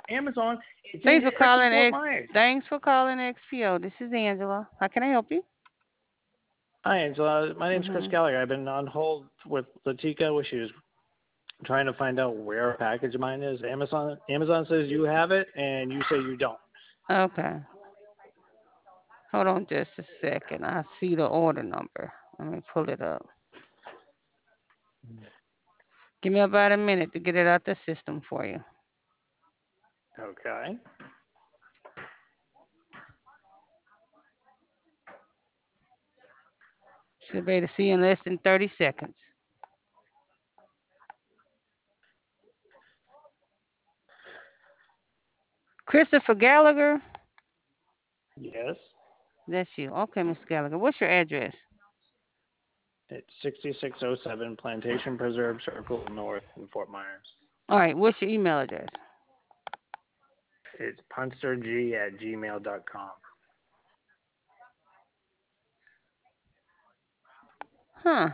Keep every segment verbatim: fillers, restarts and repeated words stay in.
Amazon. It's in Thanks for freaking calling Fort X. Myers. Thanks for calling X P O. This is Angela. How can I help you? Hi, Angela. My name's Chris Mhm. Gallagher. I've been on hold with Latika, where she was trying to find out where a package of mine is. Amazon Amazon says you have it, and you say you don't. Okay. Hold on just a second. I see the order number. Let me pull it up. Give me about a minute to get it out the system for you. Okay. Should be able to see you in less than thirty seconds. Christopher Gallagher? Yes. That's you. Okay, Mister Gallagher. What's your address? It's sixty-six oh seven Plantation Preserve Circle North in Fort Myers. All right. What's your email address? It's punsterg at gmail dot com. Huh.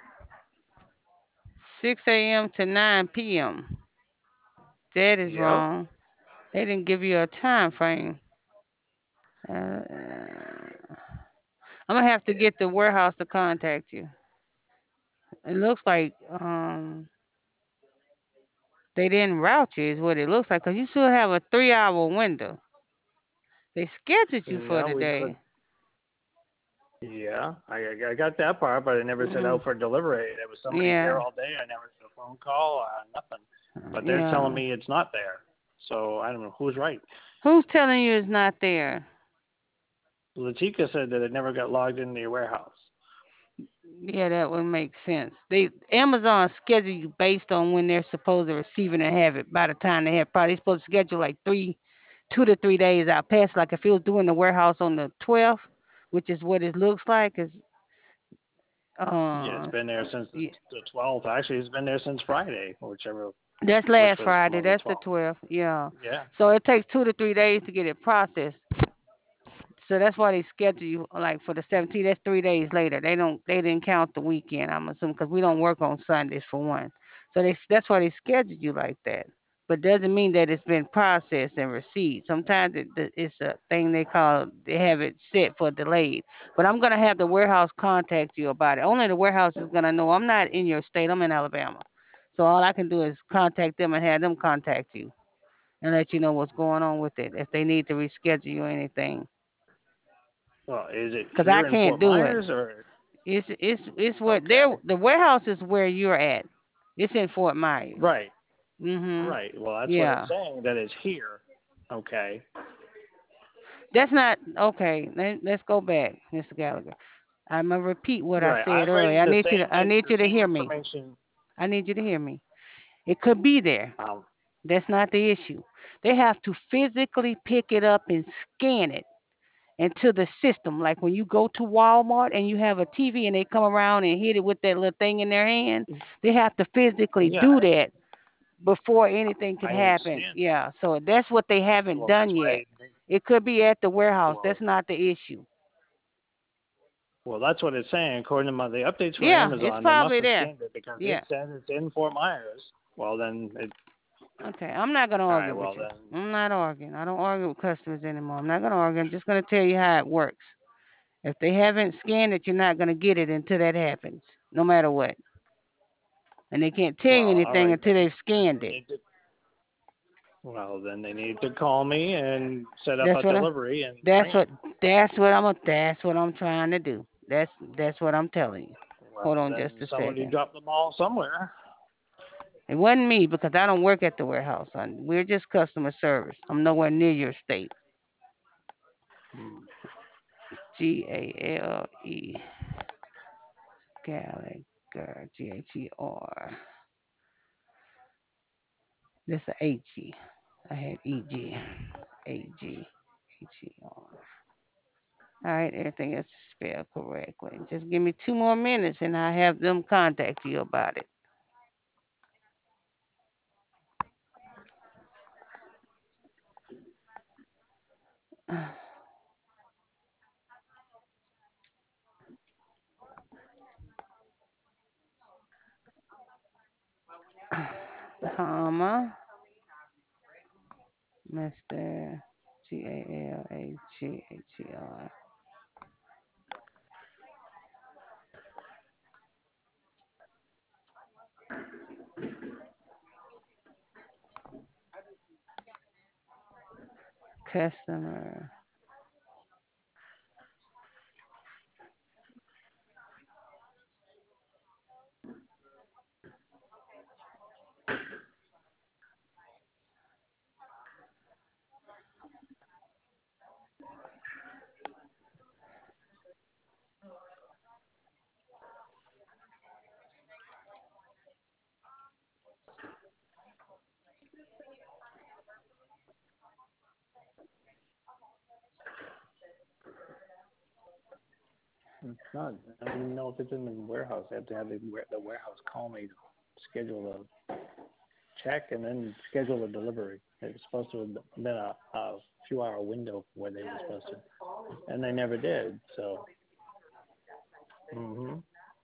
six a m to nine p m That is Yep. wrong. They didn't give you a time frame. Uh, I'm gonna have to get the warehouse to contact you. It looks like um they didn't route you, is what it looks like, 'cause you still have a three hour window. They scheduled you for No, we never. today. Yeah, I I got that part, but it never said Hmm. out for delivery. There was somebody Yeah, there all day. I never got a phone call, uh, nothing. But they're telling yeah. me it's not there. So I don't know who's right. Who's telling you it's not there? Latika said that it never got logged into your warehouse. Yeah, that would make sense. They Amazon schedule you based on when they're supposed to receive it and have it. By the time they have, probably supposed to schedule like three, two to three days out past. Like if it was doing the warehouse on the twelfth, which is what it looks like, is Yeah, it's uh, been there since the, yeah, the twelfth. Actually, it's been there since Friday, whichever, that's which last was Friday. well the That's the twelfth. twelfth. Yeah. Yeah. So it takes two to three days to get it processed. So that's why they schedule you like for the seventeenth. That's three days later. They don't. They didn't count the weekend. I'm assuming because we don't work on Sundays for one. So they that's why they schedule you like that. But doesn't mean that it's been processed and received. Sometimes it, the- it's a thing they call they have it set for delayed. But I'm gonna have the warehouse contact you about it. Only the warehouse is gonna know. I'm not in your state. I'm in Alabama. So all I can do is contact them and have them contact you and let you know what's going on with it if they need to reschedule you or anything. Well, is it Cause I here in can't Fort do it. Myers or It's it's it's what there okay? the warehouse is where you're at. It's in Fort Myers. Right. Mhm. Right. Well, that's what it's Yeah. saying that it's here. Okay. That's not okay. Let, let's go back, Mister Gallagher. I'm gonna repeat what I Right. said I'm earlier. ready I the need you same to I in, need the you to same hear me. information. I need you to hear me. It could be there. Um. That's not the issue. They have to physically pick it up and scan it into the system. Like when you go to Walmart and you have a T V and they come around and hit it with that little thing in their hand, they have to physically Yeah. do that before anything could I, I happen. understand. Yeah, so that's what they haven't Well, that's done why. yet. It could be at the warehouse. Well, That's not the issue. well, that's what it's saying. According to my the updates from Yeah, it's Amazon, they must probably have there. scanned it because it Yeah. says it's in Fort Myers. Well, then it. Okay, I'm not gonna All argue right. with Well, you. then. I'm not arguing. I don't argue with customers anymore. I'm not gonna argue. I'm just gonna tell you how it works. If they haven't scanned it, you're not gonna get it until that happens, no matter what. And they can't tell you Well, all anything right. until Then, they've then scanned they it. need to. Well, then they need to call me and set up That's a what I. delivery and That's bring it. what. That's what I'm. That's what I'm trying to do. That's that's what I'm telling you. Hold Well, on then just a somebody second. dropped the ball somewhere. It wasn't me because I don't work at the warehouse. Hon. We're just customer service. I'm nowhere near your state. Hmm. G A L E Gallagher G H E R. This is H E. I had E G. A G H E R. All right, everything is spelled correctly. Just give me two more minutes and I'll have them contact you about it. Comma, Mister G A L A G H E R. Customer. It's not. I don't even know if it's in the warehouse. I have to have the, the warehouse call me to schedule a check and then schedule a delivery. It was supposed to have been a, a few hour window where they were supposed to, and they never did. So, hmm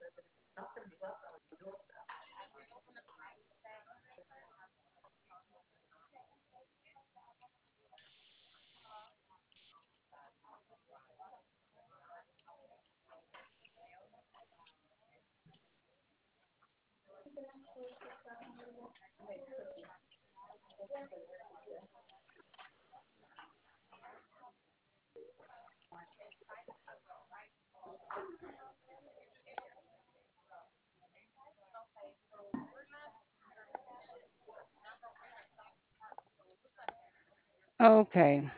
Okay.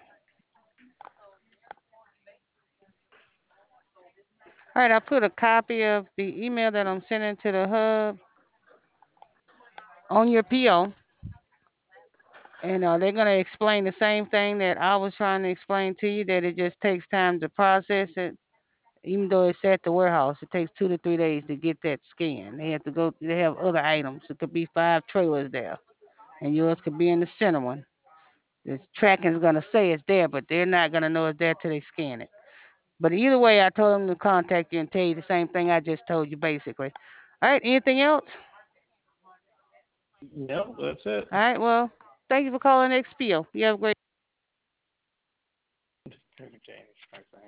All right, I put a copy of the email that I'm sending to the hub on your P O, and uh, they're gonna explain the same thing that I was trying to explain to you. That it just takes time to process it, even though it's at the warehouse. It takes two to three days to get that scan. They have to go. They have other items. It could be five trailers there, and yours could be in the center one. The tracking is gonna say it's there, but they're not gonna know it's there till they scan it. But either way, I told them to contact you and tell you the same thing I just told you, basically. All right. Anything else? no, that's it. All right. Well, thank you for calling X P O. You have a great. James.